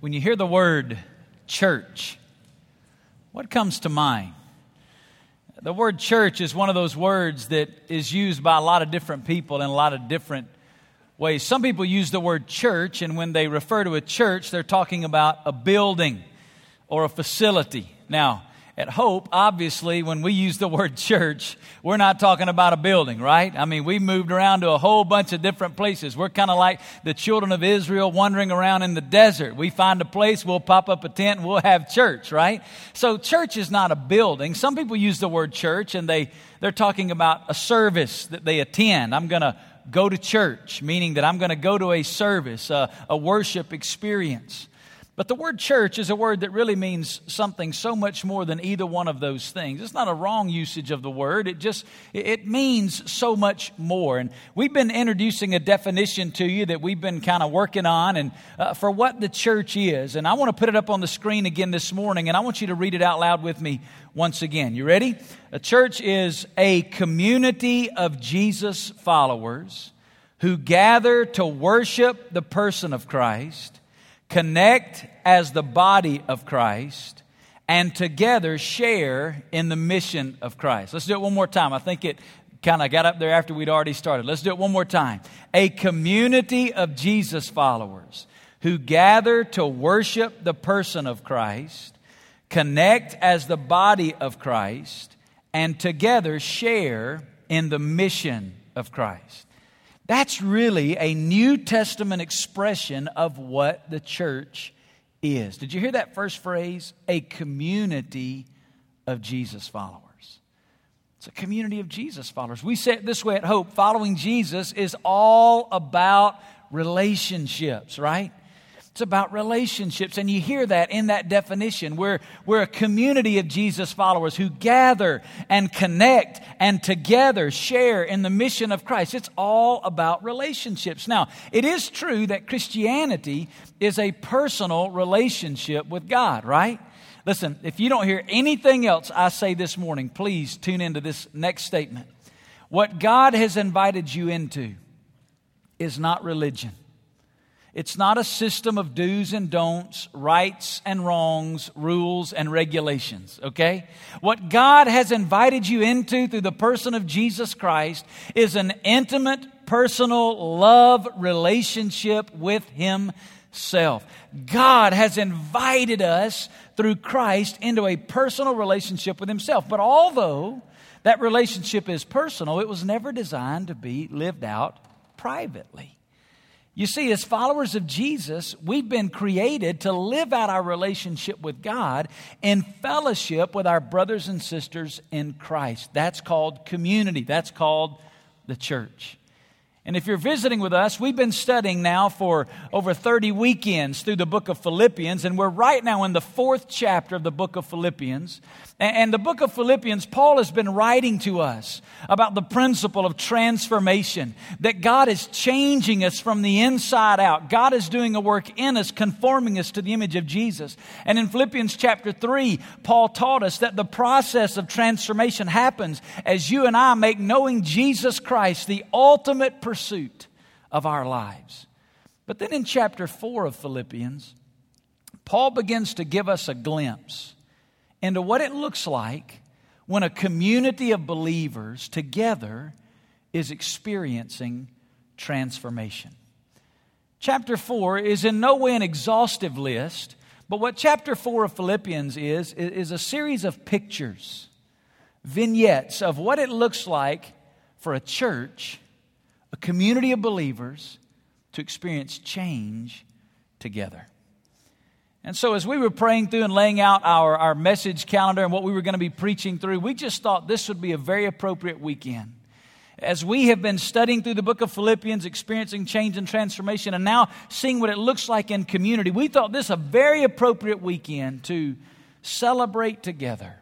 When you hear the word church, what comes to mind? The word church is one of those words that is used by a lot of different people in a lot of different ways. Some people use the word church, and when they refer to a church, they're talking about a building or a facility. Now, at Hope, obviously, when we use the word church, we're not talking about a building, right? I mean, we moved around to a whole bunch of different places. We're kind of like the children of Israel wandering around in the desert. We find a place, we'll pop up a tent, and we'll have church, right? So church is not a building. Some people use the word church, and they're talking about a service that they attend. I'm going to go to church, meaning that I'm going to go to a service, a worship experience. But the word church is a word that really means something so much more than either one of those things. It's not a wrong usage of the word. It means so much more. And we've been introducing a definition to you that we've been kind of working on and for what the church is. And I want to put it up on the screen again this morning, and I want you to read it out loud with me once again. You ready? A church is a community of Jesus followers who gather to worship the person of Christ, connect as the body of Christ, and together share in the mission of Christ. Let's do it one more time. I think it kind of got up there after we'd already started. Let's do it one more time. A community of Jesus followers who gather to worship the person of Christ, connect as the body of Christ, and together share in the mission of Christ. That's really a New Testament expression of what the church is. Did you hear that first phrase? A community of Jesus followers. It's a community of Jesus followers. We say it this way at Hope: following Jesus is all about relationships, right? It's about relationships, and you hear that in that definition. We're a community of Jesus followers who gather and connect and together share in the mission of Christ. It's all about relationships. Now, it is true that Christianity is a personal relationship with God, right? Listen, if you don't hear anything else I say this morning, please tune into this next statement. What God has invited you into is not religion. It's not a system of do's and don'ts, rights and wrongs, rules and regulations, okay? What God has invited you into through the person of Jesus Christ is an intimate, personal love relationship with Himself. God has invited us through Christ into a personal relationship with Himself. But although that relationship is personal, it was never designed to be lived out privately. You see, as followers of Jesus, we've been created to live out our relationship with God in fellowship with our brothers and sisters in Christ. That's called community. That's called the church. And if you're visiting with us, we've been studying now for over 30 weekends through the book of Philippians, and we're right now in the 4th chapter of the book of Philippians. And the book of Philippians, Paul has been writing to us about the principle of transformation, that God is changing us from the inside out. God is doing a work in us, conforming us to the image of Jesus. And in Philippians chapter 3, Paul taught us that the process of transformation happens as you and I make knowing Jesus Christ the ultimate pursuit of our lives. But then in chapter 4 of Philippians, Paul begins to give us a glimpse into what it looks like when a community of believers together is experiencing transformation. Chapter 4 is in no way an exhaustive list, but what chapter 4 of Philippians is a series of pictures, vignettes of what it looks like for a church, a community of believers, to experience change together. And so as we were praying through and laying out our message calendar and what we were going to be preaching through, we just thought this would be a very appropriate weekend. As we have been studying through the book of Philippians, experiencing change and transformation, and now seeing what it looks like in community, we thought this a very appropriate weekend to celebrate together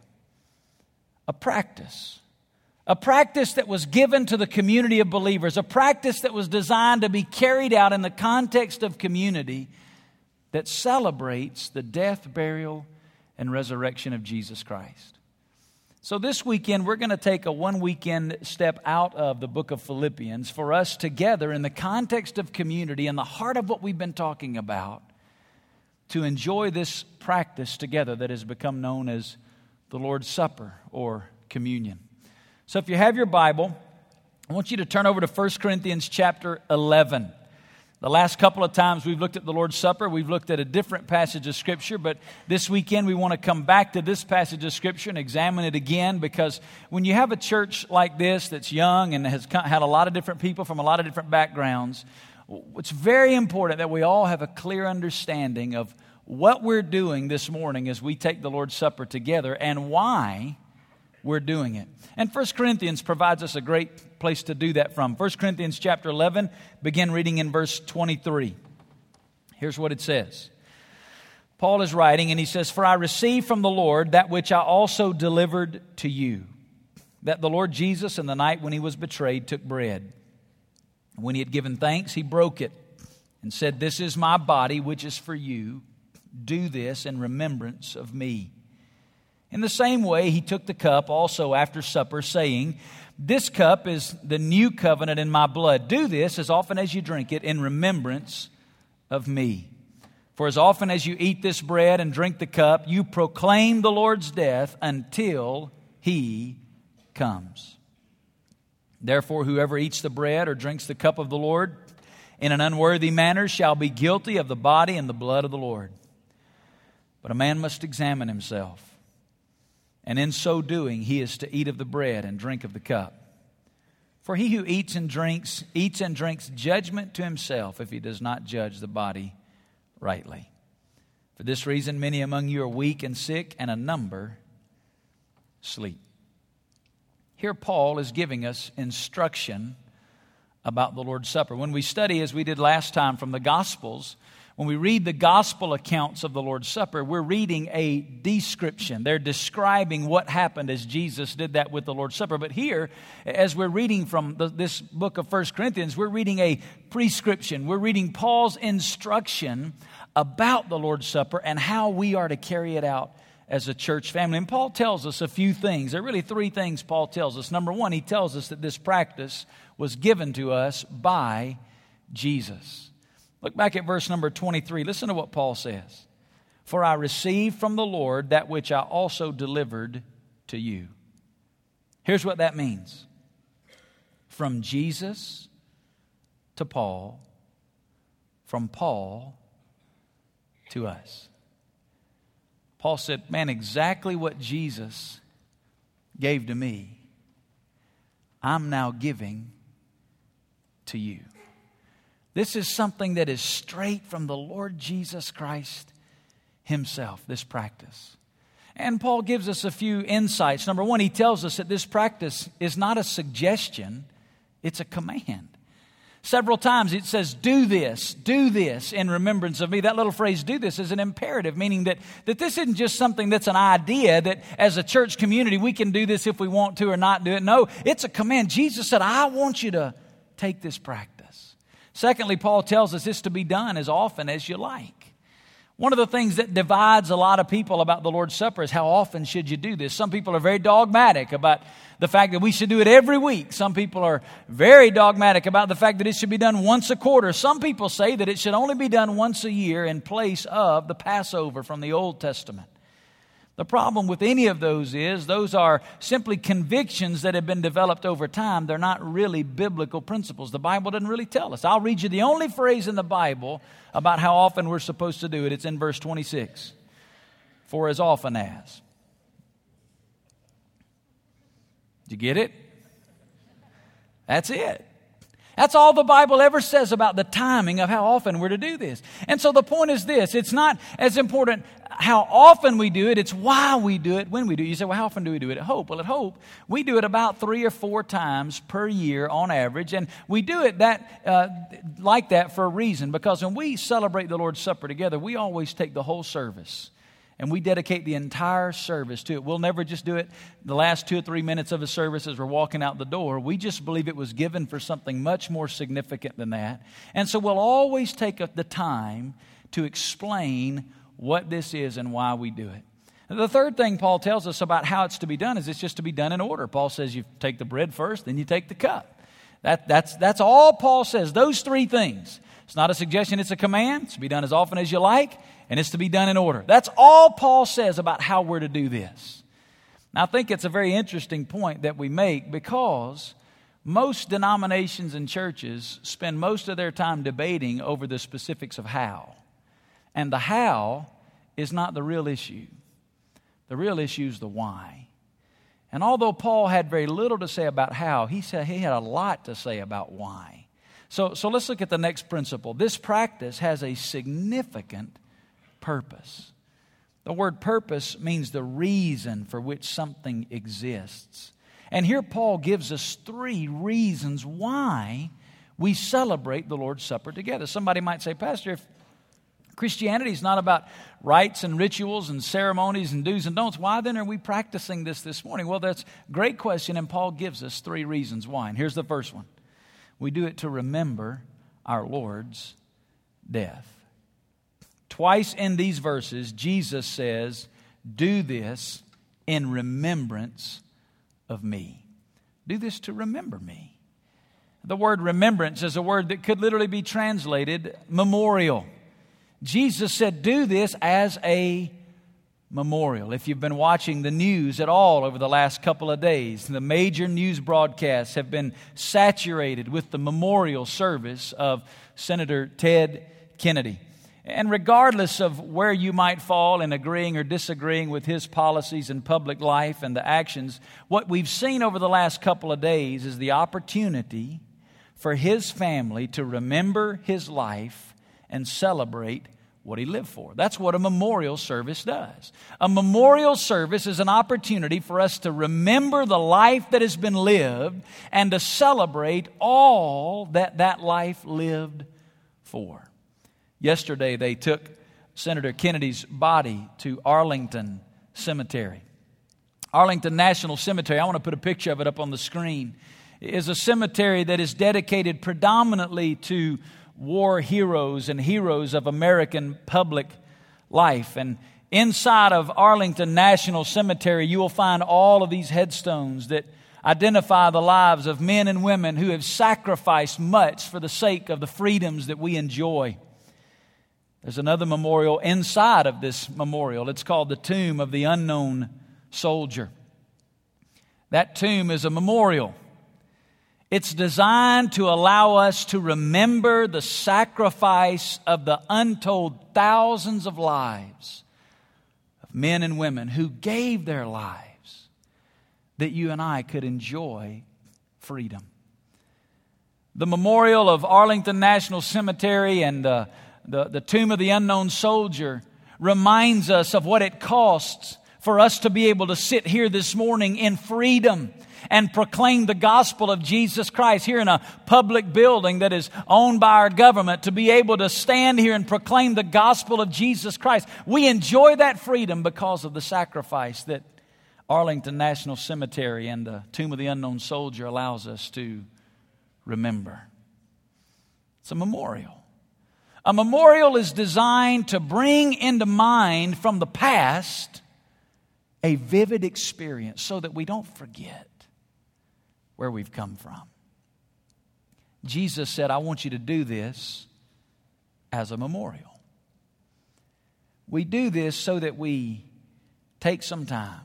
a practice that was given to the community of believers, a practice that was designed to be carried out in the context of community that celebrates the death, burial, and resurrection of Jesus Christ. So this weekend, we're going to take a one-weekend step out of the book of Philippians for us together in the context of community, in the heart of what we've been talking about, to enjoy this practice together that has become known as the Lord's Supper or communion. So if you have your Bible, I want you to turn over to 1 Corinthians chapter 11. The last couple of times we've looked at the Lord's Supper, we've looked at a different passage of Scripture, but this weekend we want to come back to this passage of Scripture and examine it again, because when you have a church like this that's young and has had a lot of different people from a lot of different backgrounds, it's very important that we all have a clear understanding of what we're doing this morning as we take the Lord's Supper together and why we're doing it. And 1 Corinthians provides us a great place to do that from. 1 Corinthians chapter 11, begin reading in verse 23. Here's what it says. Paul is writing and he says, "For I received from the Lord that which I also delivered to you, that the Lord Jesus in the night when he was betrayed took bread. When he had given thanks, he broke it and said, 'This is my body, which is for you. Do this in remembrance of me.' In the same way, he took the cup also after supper, saying, 'This cup is the new covenant in my blood. Do this as often as you drink it in remembrance of me. For as often as you eat this bread and drink the cup, you proclaim the Lord's death until he comes. Therefore, whoever eats the bread or drinks the cup of the Lord in an unworthy manner shall be guilty of the body and the blood of the Lord. But a man must examine himself. And in so doing, he is to eat of the bread and drink of the cup. For he who eats and drinks judgment to himself if he does not judge the body rightly. For this reason, many among you are weak and sick, and a number sleep.'" Here Paul is giving us instruction about the Lord's Supper. When we study, as we did last time, from the Gospels, when we read the gospel accounts of the Lord's Supper, we're reading a description. They're describing what happened as Jesus did that with the Lord's Supper. But here, as we're reading from this book of 1 Corinthians, we're reading a prescription. We're reading Paul's instruction about the Lord's Supper and how we are to carry it out as a church family. And Paul tells us a few things. There are really three things Paul tells us. Number one, he tells us that this practice was given to us by Jesus. Look back at verse number 23. Listen to what Paul says. "For I received from the Lord that which I also delivered to you." Here's what that means. From Jesus to Paul, from Paul to us. Paul said, man, exactly what Jesus gave to me, I'm now giving to you. This is something that is straight from the Lord Jesus Christ himself, this practice. And Paul gives us a few insights. Number one, he tells us that this practice is not a suggestion, it's a command. Several times it says, do this in remembrance of me. That little phrase, do this, is an imperative, meaning that this isn't just something that's an idea that as a church community we can do this if we want to or not do it. No, it's a command. Jesus said, I want you to take this practice. Secondly, Paul tells us this to be done as often as you like. One of the things that divides a lot of people about the Lord's Supper is how often should you do this. Some people are very dogmatic about the fact that we should do it every week. Some people are very dogmatic about the fact that it should be done once a quarter. Some people say that it should only be done once a year in place of the Passover from the Old Testament. The problem with any of those is those are simply convictions that have been developed over time. They're not really biblical principles. The Bible doesn't really tell us. I'll read you the only phrase in the Bible about how often we're supposed to do it. It's in verse 26. For as often as. Did you get it? That's it. That's all the Bible ever says about the timing of how often we're to do this. And so the point is this. It's not as important how often we do it. It's why we do it when we do it. You say, well, how often do we do it at Hope? Well, at Hope, we do it about 3 or 4 times per year on average. And we do it like that for a reason. Because when we celebrate the Lord's Supper together, we always take the whole service. And we dedicate the entire service to it. We'll never just do it the last 2 or 3 minutes of a service as we're walking out the door. We just believe it was given for something much more significant than that. And so we'll always take the time to explain what this is and why we do it. And the third thing Paul tells us about how it's to be done is it's just to be done in order. Paul says you take the bread first, then you take the cup. That's all Paul says. Those 3 things. It's not a suggestion, it's a command. It's to be done as often as you like, and it's to be done in order. That's all Paul says about how we're to do this. Now, I think it's a very interesting point that we make, because most denominations and churches spend most of their time debating over the specifics of how. And the how is not the real issue. The real issue is the why. And although Paul had very little to say about how, he said he had a lot to say about why. So let's look at the next principle. This practice has a significant purpose. The word purpose means the reason for which something exists. And here Paul gives us 3 reasons why we celebrate the Lord's Supper together. Somebody might say, Pastor, if Christianity is not about rites and rituals and ceremonies and do's and don'ts, why then are we practicing this morning? Well, that's a great question, and Paul gives us 3 reasons why. And here's the first one. We do it to remember our Lord's death. Twice in these verses, Jesus says, do this in remembrance of me. Do this to remember me. The word remembrance is a word that could literally be translated memorial. Jesus said, do this as a memorial. If you've been watching the news at all over the last couple of days, the major news broadcasts have been saturated with the memorial service of Senator Ted Kennedy. And regardless of where you might fall in agreeing or disagreeing with his policies in public life and the actions, what we've seen over the last couple of days is the opportunity for his family to remember his life and celebrate what he lived for. That's what a memorial service does. A memorial service is an opportunity for us to remember the life that has been lived and to celebrate all that life lived for. Yesterday, they took Senator Kennedy's body to Arlington Cemetery. Arlington National Cemetery, I want to put a picture of it up on the screen, is a cemetery that is dedicated predominantly to war heroes and heroes of American public life. And inside of Arlington National Cemetery, you will find all of these headstones that identify the lives of men and women who have sacrificed much for the sake of the freedoms that we enjoy. There's another memorial inside of this memorial. It's called the Tomb of the Unknown Soldier. That tomb is a memorial. It's designed to allow us to remember the sacrifice of the untold thousands of lives of men and women who gave their lives that you and I could enjoy freedom. The memorial of Arlington National Cemetery and the Tomb of the Unknown Soldier reminds us of what it costs for us to be able to sit here this morning in freedom and proclaim the gospel of Jesus Christ here in a public building that is owned by our government, to be able to stand here and proclaim the gospel of Jesus Christ. We enjoy that freedom because of the sacrifice that Arlington National Cemetery and the Tomb of the Unknown Soldier allows us to remember. It's a memorial. A memorial is designed to bring into mind from the past a vivid experience so that we don't forget where we've come from. Jesus said, I want you to do this as a memorial. We do this so that we take some time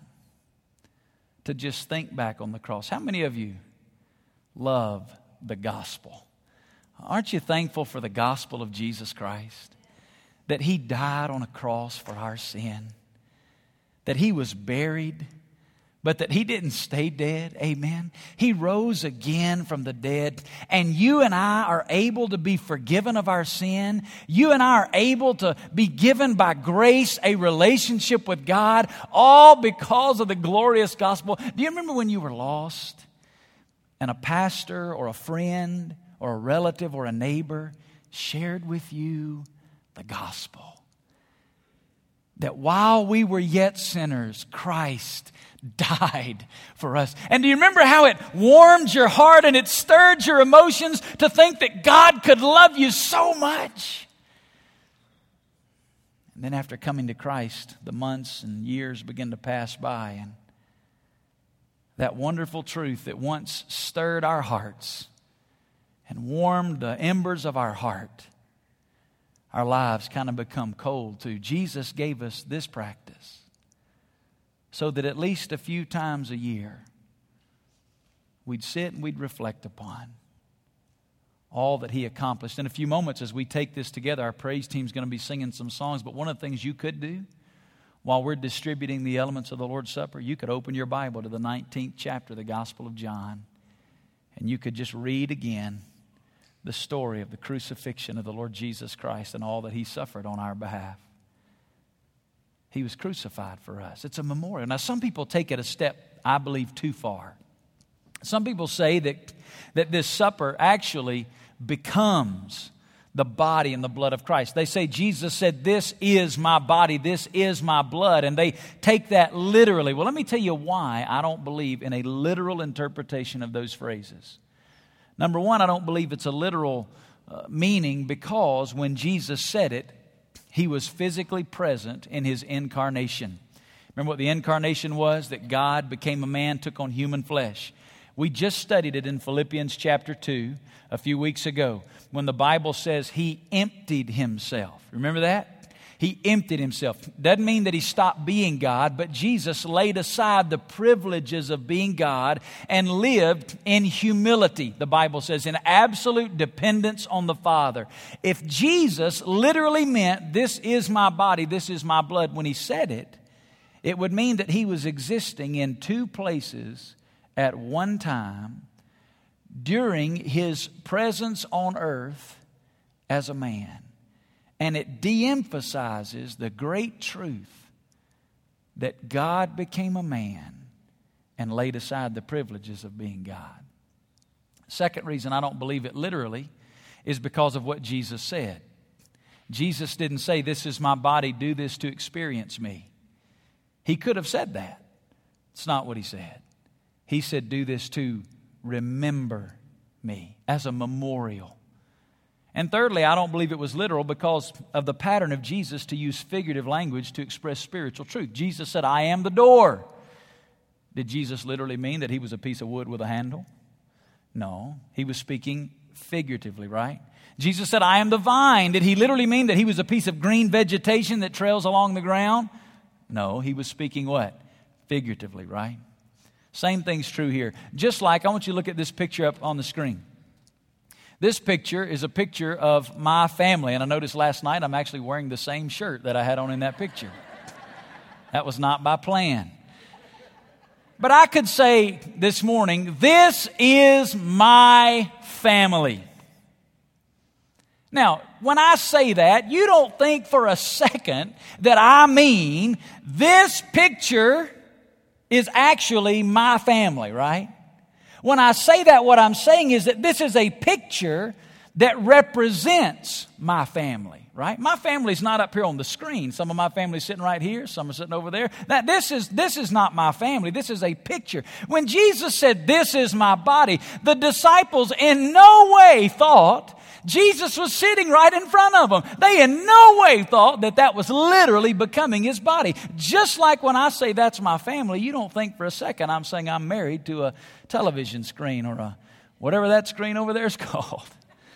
to just think back on the cross. How many of you love the gospel? Aren't you thankful for the gospel of Jesus Christ? That He died on a cross for our sin. That He was buried, but that He didn't stay dead. Amen. He rose again from the dead. And you and I are able to be forgiven of our sin. You and I are able to be given by grace a relationship with God, all because of the glorious gospel. Do you remember when you were lost and a pastor or a friend or a relative or a neighbor shared with you the gospel? That while we were yet sinners, Christ died for us. And do you remember how it warmed your heart and it stirred your emotions to think that God could love you so much? And then after coming to Christ, the months and years begin to pass by, and that wonderful truth that once stirred our hearts and warmed the embers of our heart our lives kind of become cold to. Jesus gave us this practice so that at least a few times a year we'd sit and we'd reflect upon all that He accomplished. In a few moments as we take this together, our praise team's going to be singing some songs, but one of the things you could do while we're distributing the elements of the Lord's Supper, you could open your Bible to the 19th chapter of the Gospel of John, and you could just read again the story of the crucifixion of the Lord Jesus Christ and all that He suffered on our behalf. He was crucified for us. It's a memorial. Now, some people take it a step, I believe, too far. Some people say that this supper actually becomes the body and the blood of Christ. They say Jesus said, "This is my body, this is my blood," and they take that literally. Well, let me tell you why I don't believe in a literal interpretation of those phrases. Number one, I don't believe it's a literal meaning because when Jesus said it, He was physically present in His incarnation. Remember what the incarnation was? That God became a man, took on human flesh. We just studied it in Philippians chapter 2 a few weeks ago when the Bible says He emptied Himself. Remember that? He emptied Himself. Doesn't mean that He stopped being God, but Jesus laid aside the privileges of being God and lived in humility, the Bible says, in absolute dependence on the Father. If Jesus literally meant, "This is my body, this is my blood," when He said it, it would mean that He was existing in two places at one time during His presence on earth as a man. And it de-emphasizes the great truth that God became a man and laid aside the privileges of being God. Second reason I don't believe it literally is because of what Jesus said. Jesus didn't say, "This is my body, do this to experience me." He could have said that. It's not what He said. He said, "Do this to remember me," as a memorial. And thirdly, I don't believe it was literal because of the pattern of Jesus to use figurative language to express spiritual truth. Jesus said, "I am the door." Did Jesus literally mean that He was a piece of wood with a handle? No, He was speaking figuratively, right? Jesus said, "I am the vine." Did He literally mean that He was a piece of green vegetation that trails along the ground? No, He was speaking what? Figuratively, right? Same thing's true here. Just like, I want you to look at this picture up on the screen. This picture is a picture of my family. And I noticed last night I'm actually wearing the same shirt that I had on in that picture. That was not by plan. But I could say this morning, "This is my family." Now, when I say that, you don't think for a second that I mean this picture is actually my family, right? When I say that, what I'm saying is that this is a picture that represents my family, right? My family's not up here on the screen. Some of my family's sitting right here. Some are sitting over there. Now, this is not my family. This is a picture. When Jesus said, "This is my body," the disciples in no way thought Jesus was sitting right in front of them. They in no way thought that that was literally becoming His body. Just like when I say that's my family, you don't think for a second I'm saying I'm married to a television screen or a whatever that screen over there is called.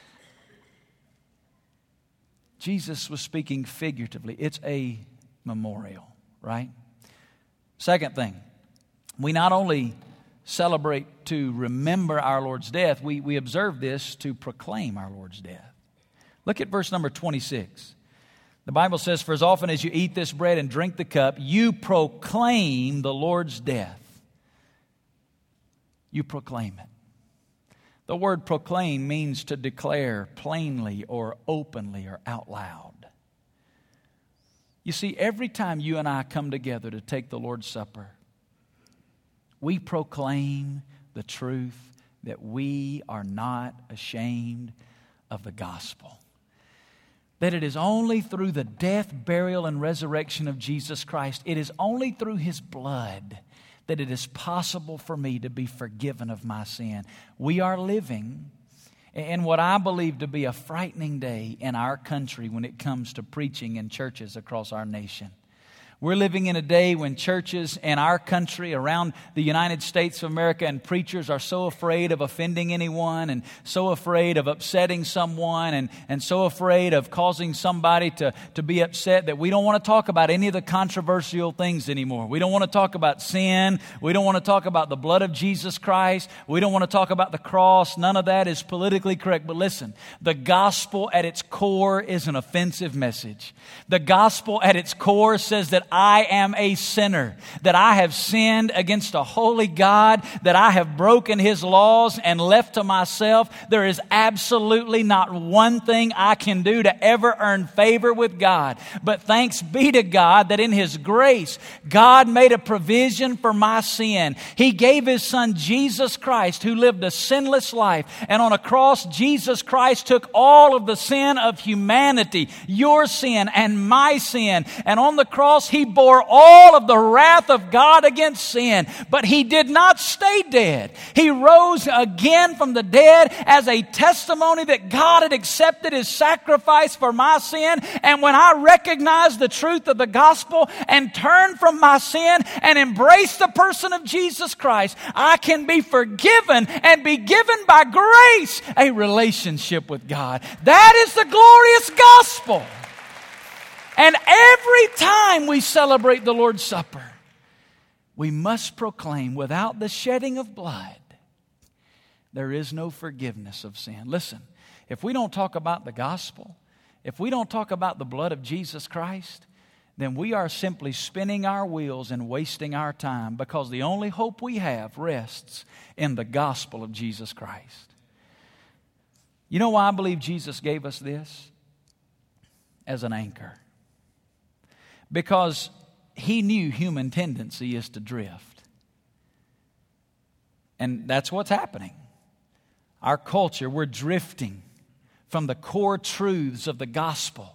Jesus was speaking figuratively. It's a memorial, right? Second thing, we not only celebrate to remember our Lord's death, we observe this to proclaim our Lord's death. Look at verse number 26. The Bible says, "For as often as you eat this bread and drink the cup, you proclaim the Lord's death." You proclaim it. The word proclaim means to declare plainly or openly or out loud. You see, every time you and I come together to take the Lord's Supper, we proclaim the truth that we are not ashamed of the gospel. That it is only through the death, burial, and resurrection of Jesus Christ, it is only through His blood that it is possible for me to be forgiven of my sin. We are living in what I believe to be a frightening day in our country when it comes to preaching in churches across our nation. We're living in a day when churches in our country, around the United States of America, and preachers are so afraid of offending anyone and so afraid of upsetting someone and so afraid of causing somebody to be upset that we don't want to talk about any of the controversial things anymore. We don't want to talk about sin. We don't want to talk about the blood of Jesus Christ. We don't want to talk about the cross. None of that is politically correct. But listen, the gospel at its core is an offensive message. The gospel at its core says that I am a sinner, that I have sinned against a holy God, that I have broken His laws and left to myself. There is absolutely not one thing I can do to ever earn favor with God. But thanks be to God that in His grace, God made a provision for my sin. He gave His Son Jesus Christ, who lived a sinless life. And on a cross, Jesus Christ took all of the sin of humanity, your sin and my sin. And on the cross, He bore all of the wrath of God against sin. But He did not stay dead. He rose again from the dead as a testimony that God had accepted His sacrifice for my sin. And when I recognize the truth of the gospel and turn from my sin and embrace the person of Jesus Christ, I can be forgiven and be given by grace a relationship with God. That is the glorious gospel. And every time we celebrate the Lord's Supper, we must proclaim, without the shedding of blood, there is no forgiveness of sin. Listen, if we don't talk about the gospel, if we don't talk about the blood of Jesus Christ, then we are simply spinning our wheels and wasting our time, because the only hope we have rests in the gospel of Jesus Christ. You know why I believe Jesus gave us this? As an anchor. Because He knew human tendency is to drift. And that's what's happening. Our culture, we're drifting from the core truths of the gospel.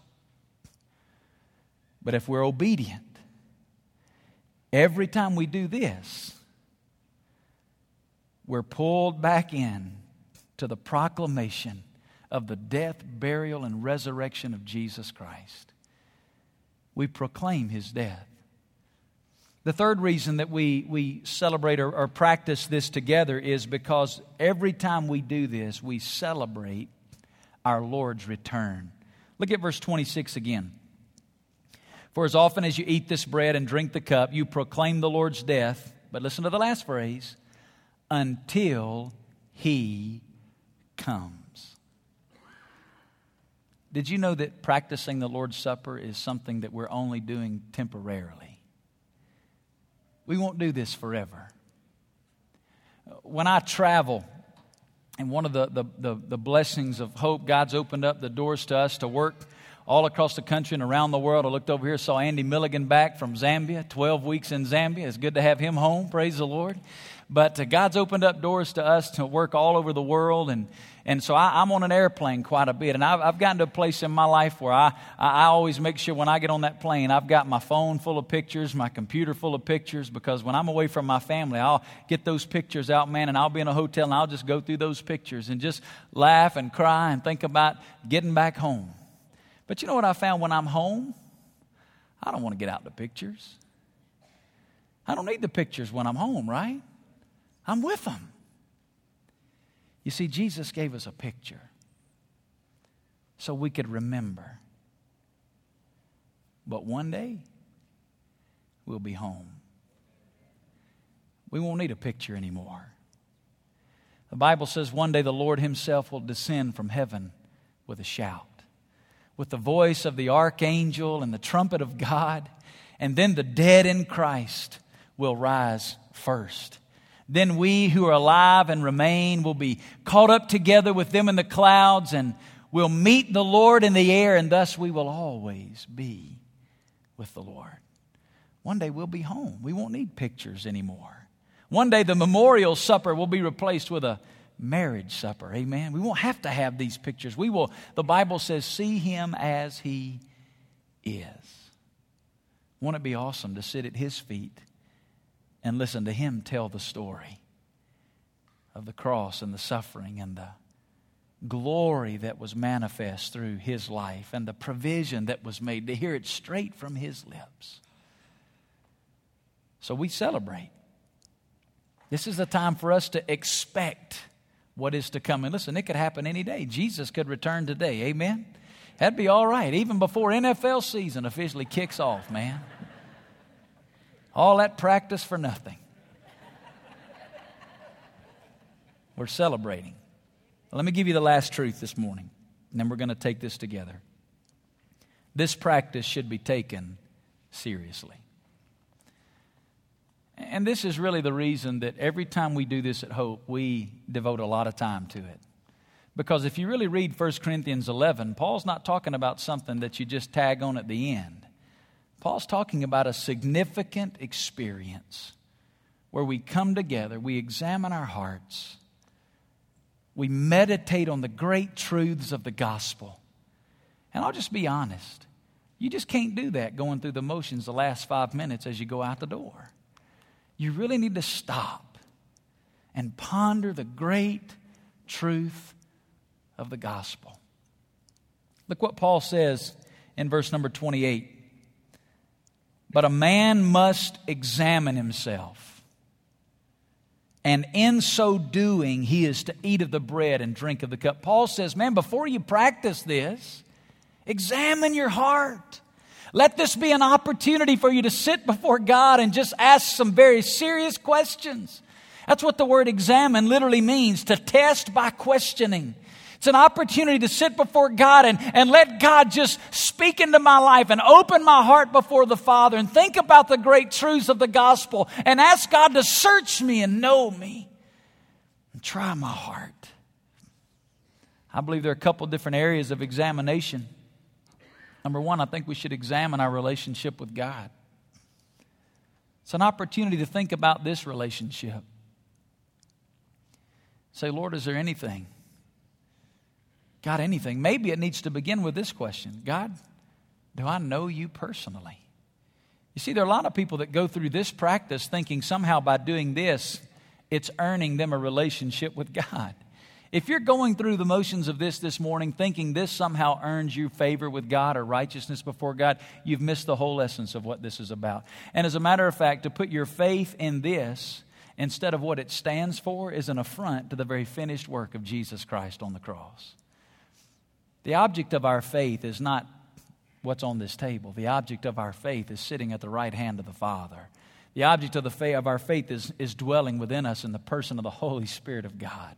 But if we're obedient, every time we do this, we're pulled back in to the proclamation of the death, burial, and resurrection of Jesus Christ. We proclaim His death. The third reason that we celebrate or practice this together is because every time we do this, we celebrate our Lord's return. Look at verse 26 again. For as often as you eat this bread and drink the cup, you proclaim the Lord's death. But listen to the last phrase, until He comes. Did you know that practicing the Lord's Supper is something that we're only doing temporarily? We won't do this forever. When I travel, and one of the blessings of hope, God's opened up the doors to us to work all across the country and around the world. I looked over here, saw Andy Milligan back from Zambia, 12 weeks in Zambia. It's good to have him home, praise the Lord. But God's opened up doors to us to work all over the world, and so I'm on an airplane quite a bit. And I've gotten to a place in my life where I always make sure when I get on that plane, I've got my phone full of pictures, my computer full of pictures, because when I'm away from my family, I'll get those pictures out, man, and I'll be in a hotel and I'll just go through those pictures and just laugh and cry and think about getting back home. But you know what I found when I'm home? I don't want to get out the pictures. I don't need the pictures when I'm home, right? I'm with them. You see, Jesus gave us a picture so we could remember. But one day, we'll be home. We won't need a picture anymore. The Bible says one day the Lord Himself will descend from heaven with a shout, with the voice of the archangel and the trumpet of God, and then the dead in Christ will rise first. Then we who are alive and remain will be caught up together with them in the clouds, and we'll meet the Lord in the air, and thus we will always be with the Lord. One day we'll be home. We won't need pictures anymore. One day the memorial supper will be replaced with a marriage supper. Amen. We won't have to have these pictures. We will, the Bible says, see Him as He is. Won't it be awesome to sit at His feet and listen to Him tell the story of the cross and the suffering and the glory that was manifest through His life and the provision that was made, to hear it straight from His lips. So we celebrate. This is the time for us to expect what is to come. And listen, it could happen any day. Jesus could return today. Amen? That'd be all right, even before NFL season officially kicks off, man. All that practice for nothing. We're celebrating. Let me give you the last truth this morning, and then we're going to take this together. This practice should be taken seriously. And this is really the reason that every time we do this at Hope, we devote a lot of time to it. Because if you really read 1 Corinthians 11, Paul's not talking about something that you just tag on at the end. Paul's talking about a significant experience where we come together, we examine our hearts, we meditate on the great truths of the gospel. And I'll just be honest, you just can't do that going through the motions the last 5 minutes as you go out the door. You really need to stop and ponder the great truth of the gospel. Look what Paul says in verse number 28. But a man must examine himself, and in so doing, he is to eat of the bread and drink of the cup. Paul says, man, before you practice this, examine your heart. Let this be an opportunity for you to sit before God and just ask some very serious questions. That's what the word examine literally means, to test by questioning. It's an opportunity to sit before God and let God just speak into my life and open my heart before the Father and think about the great truths of the gospel and ask God to search me and know me and try my heart. I believe there are a couple different areas of examination. Number one, I think we should examine our relationship with God. It's an opportunity to think about this relationship. Say, Lord, is there anything? God, anything? Maybe it needs to begin with this question. God, do I know you personally? You see, there are a lot of people that go through this practice thinking somehow by doing this, it's earning them a relationship with God. If you're going through the motions of this morning, thinking this somehow earns you favor with God or righteousness before God, you've missed the whole essence of what this is about. And as a matter of fact, to put your faith in this instead of what it stands for is an affront to the very finished work of Jesus Christ on the cross. The object of our faith is not what's on this table. The object of our faith is sitting at the right hand of the Father. The object of our faith is dwelling within us in the person of the Holy Spirit of God.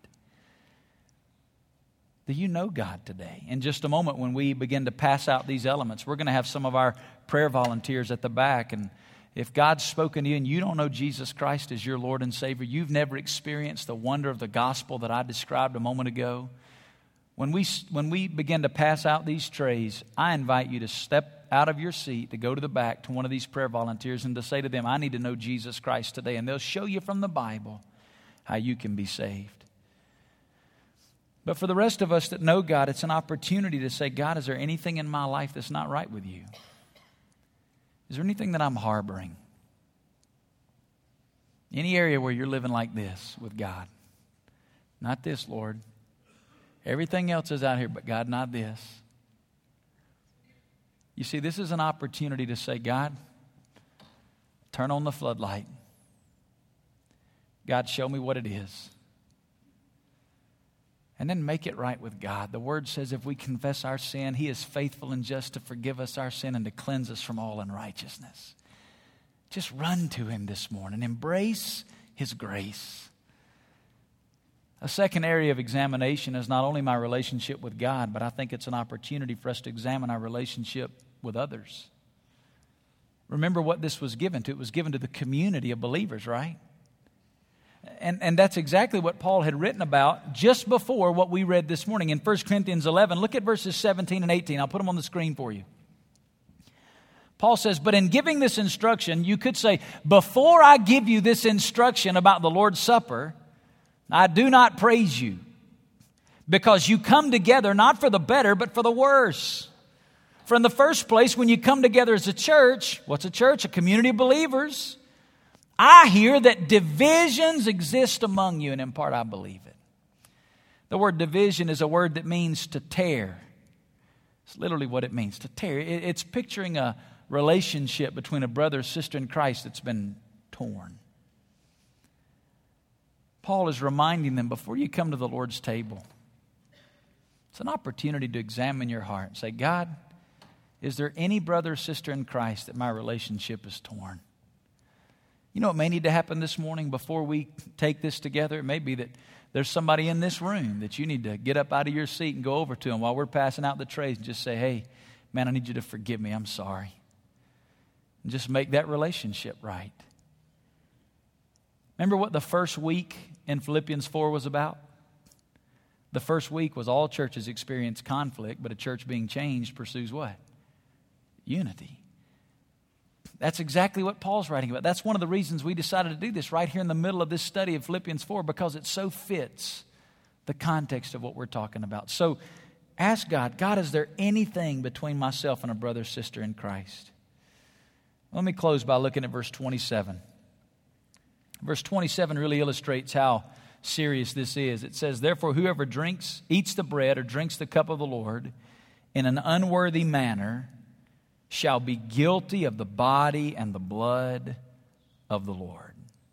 Do you know God today? In just a moment when we begin to pass out these elements, we're going to have some of our prayer volunteers at the back. And if God's spoken to you and you don't know Jesus Christ as your Lord and Savior, you've never experienced the wonder of the gospel that I described a moment ago, when we begin to pass out these trays, I invite you to step out of your seat, to go to the back to one of these prayer volunteers and to say to them, I need to know Jesus Christ today. And they'll show you from the Bible how you can be saved. But for the rest of us that know God, it's an opportunity to say, God, is there anything in my life that's not right with you? Is there anything that I'm harboring? Any area where you're living like this with God? Not this, Lord. Everything else is out here, but God, not this. You see, this is an opportunity to say, God, turn on the floodlight. God, show me what it is. And then make it right with God. The Word says if we confess our sin, He is faithful and just to forgive us our sin and to cleanse us from all unrighteousness. Just run to Him this morning. Embrace His grace. A second area of examination is not only my relationship with God, but I think it's an opportunity for us to examine our relationship with others. Remember what this was given to. It was given to the community of believers, right? And that's exactly what Paul had written about just before what we read this morning in 1 Corinthians 11. Look at verses 17 and 18. I'll put them on the screen for you. Paul says, but in giving this instruction, you could say, before I give you this instruction about the Lord's Supper, I do not praise you, because you come together not for the better, but for the worse. For in the first place, when you come together as a church, what's a church? A community of believers. I hear that divisions exist among you, and in part I believe it. The word division is a word that means to tear. It's literally what it means, to tear. It's picturing a relationship between a brother or sister in Christ that's been torn. Paul is reminding them, before you come to the Lord's table, it's an opportunity to examine your heart and say, God, is there any brother or sister in Christ that my relationship is torn? You know what may need to happen this morning before we take this together? It may be that there's somebody in this room that you need to get up out of your seat and go over to them while we're passing out the trays and just say, hey, man, I need you to forgive me. I'm sorry. And just make that relationship right. Remember what the first week in Philippians 4 was about? The first week was all churches experience conflict, but a church being changed pursues what? Unity. That's exactly what Paul's writing about. That's one of the reasons we decided to do this right here in the middle of this study of Philippians 4, because it so fits the context of what we're talking about. So ask God, God, is there anything between myself and a brother or sister in Christ? Let me close by looking at verse 27. Verse 27 really illustrates how serious this is. It says, therefore, whoever eats the bread or drinks the cup of the Lord in an unworthy manner shall be guilty of the body and the blood of the Lord.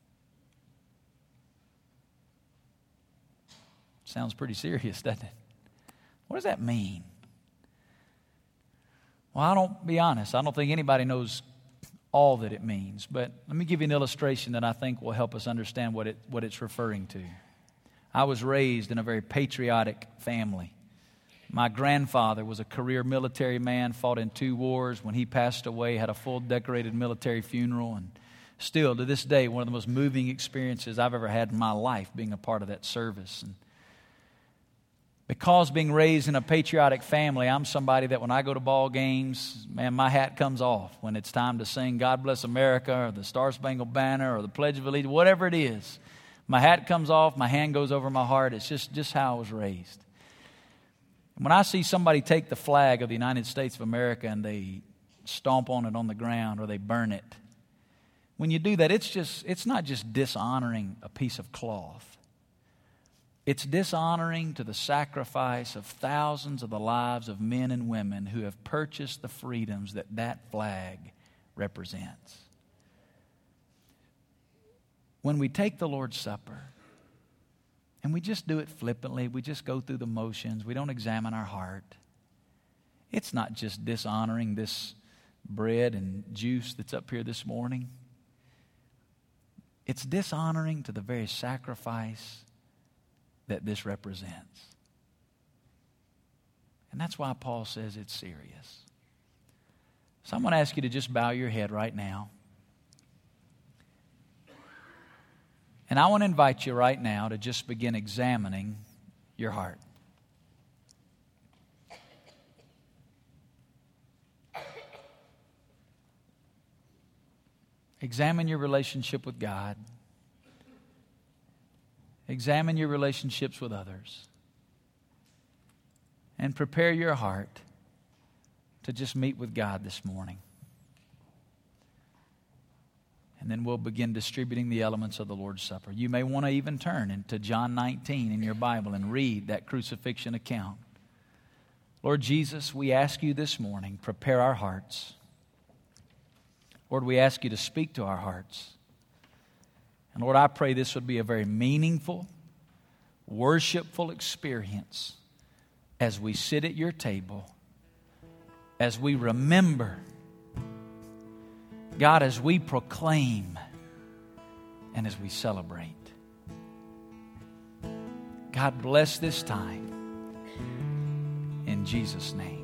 Sounds pretty serious, doesn't it? What does that mean? Well, I don't think anybody knows all that it means, but let me give you an illustration that I think will help us understand what it's referring to. I was raised in a very patriotic family. My grandfather was a career military man, fought in 2 wars. When he passed away, had a full decorated military funeral, and still to this day, one of the most moving experiences I've ever had in my life being a part of that service. And because being raised in a patriotic family, I'm somebody that when I go to ball games, man, my hat comes off when it's time to sing God Bless America or the Star Spangled Banner or the Pledge of Allegiance, whatever it is. My hat comes off, my hand goes over my heart. It's just how I was raised. When I see somebody take the flag of the United States of America and they stomp on it on the ground or they burn it, when you do that, it's not just dishonoring a piece of cloth. It's dishonoring to the sacrifice of thousands of the lives of men and women who have purchased the freedoms that flag represents. When we take the Lord's Supper, and we just do it flippantly, we just go through the motions, we don't examine our heart, it's not just dishonoring this bread and juice that's up here this morning. It's dishonoring to the very sacrifice that this represents. And that's why Paul says it's serious. So I'm going to ask you to just bow your head right now. And I want to invite you right now to just begin examining your heart. Examine your relationship with God. Examine your relationships with others. And prepare your heart to just meet with God this morning. And then we'll begin distributing the elements of the Lord's Supper. You may want to even turn into John 19 in your Bible and read that crucifixion account. Lord Jesus, we ask you this morning, prepare our hearts. Lord, we ask you to speak to our hearts. And Lord, I pray this would be a very meaningful, worshipful experience as we sit at your table, as we remember, God, as we proclaim, and as we celebrate. God, bless this time in Jesus' name.